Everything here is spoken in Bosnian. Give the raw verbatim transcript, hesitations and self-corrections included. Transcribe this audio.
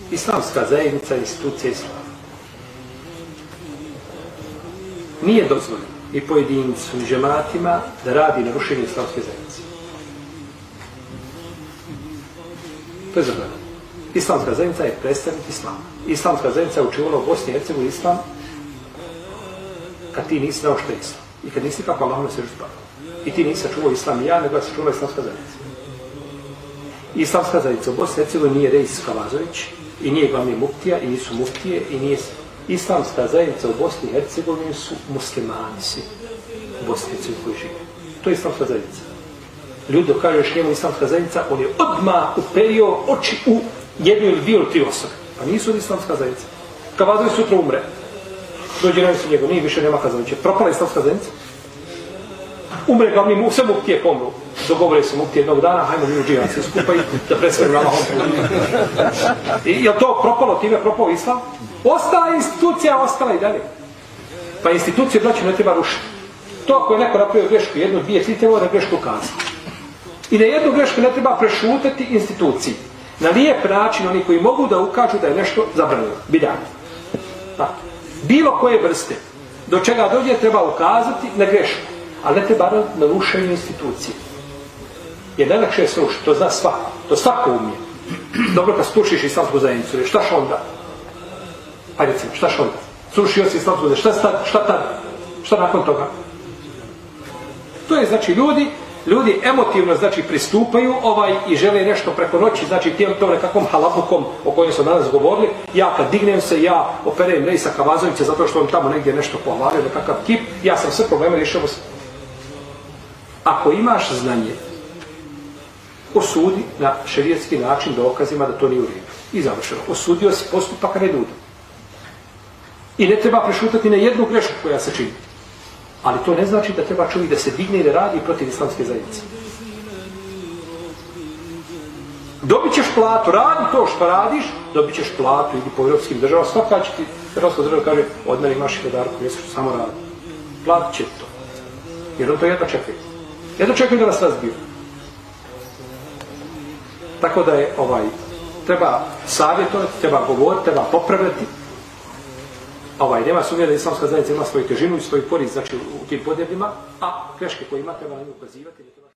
Islamska zajednica je institucija islama. Nije dozvoljeno i pojedincu i džematima da radi na rušenju islamske zajednice. To je zabranjeno. Islamska zajednica je predstavnik islama. Islamska zajednica je učivala u Bosni i Hercegovini islam kad ti nisi znao što je islam. I kad nisi kako Allahom ne sežu spavao. I ti nisi sačuvao islam i ja, nego se čuvala islamska zajednica. Islamska zajednica u Bosni i Hercegovini nije Reis Kavazović i nije glavni muftija i nisu muftije i nije... Islamska zajednica u Bosni i Hercegovini su muslimani svi u Bosni i Hercegovini koji žive. To je islamska zajednica. Ljudi dok kažeš njemu islamska zajednica, on je odmah uperio oči u jednu ili dvije ili tri osobe. Pa nisu od islamska zajednica. Kavazović sutra umre. Dođe na se njegov, nije više nema Kavazovića. Propala islamska zajednica. Umre glavni mu, sve muftije pomru. Dogovore se muftije jednog dana, hajmo mi u džihad se skupaj da presvenu na Allahom. I je li to propalo, time propao islam? Ostala institucija, ostala i dalje. Pa institucije, braću, ne treba rušiti. To ako je neko napravio grešku, jednu, dvije, tri, treba da grešku ukazati. I na jednu grešku ne treba prešutati instituciji. Na lijep način oni koji mogu da ukažu da je nešto zabranjeno. Bidat. Bilo koje vrste do čega dođe treba ukazati na grešku. Ali ne treba na rušenju institucije. Jer najlakše je srušiti, to zna svako. To svako umije. Dobro, kad srušiš islamsku zajednicu, šta š onda? Hajde recimo, šta š onda? Srušio si islamsku zajednicu, šta, šta tada? Šta nakon toga? To je, znači, ljudi, ljudi emotivno, znači, pristupaju ovaj i žele nešto preko noći, znači, tijem tom nekakvom halabukom o kojem smo danas govorili. Ja kad dignem se, ja operem Reisa Kavazovića zato što on tamo negdje nešto pohvalio, nekakav kip, ja sam sve probleme rješao. Ako imaš znanje, osudi na šerijatski način dokazima da to nije u redu. I završeno. Osudio si postupak reduda. I ne treba prešutati na jednu grešku koja se čini. Ali to ne znači da treba čovjek da se digne i da radi protiv islamske zajednice. Dobit ćeš platu, radi to što radiš, dobit ćeš platu, idi po europskim državama, svaka će ti, Hrvatska država kaže, od mene imaš hiljadu mjesečno, samo radi. Platit će to. Jer on to jedno čekaju. Jedno čekaju da nas razbiju. Tako da je ovaj, treba savjetovati, treba govoriti, treba popraviti. Ovaj, nema sumnje da islamska zajednica ima svoju težinu i svoju korist, znači u tim podnebljima, a greške koje ima treba na nju ukazivati.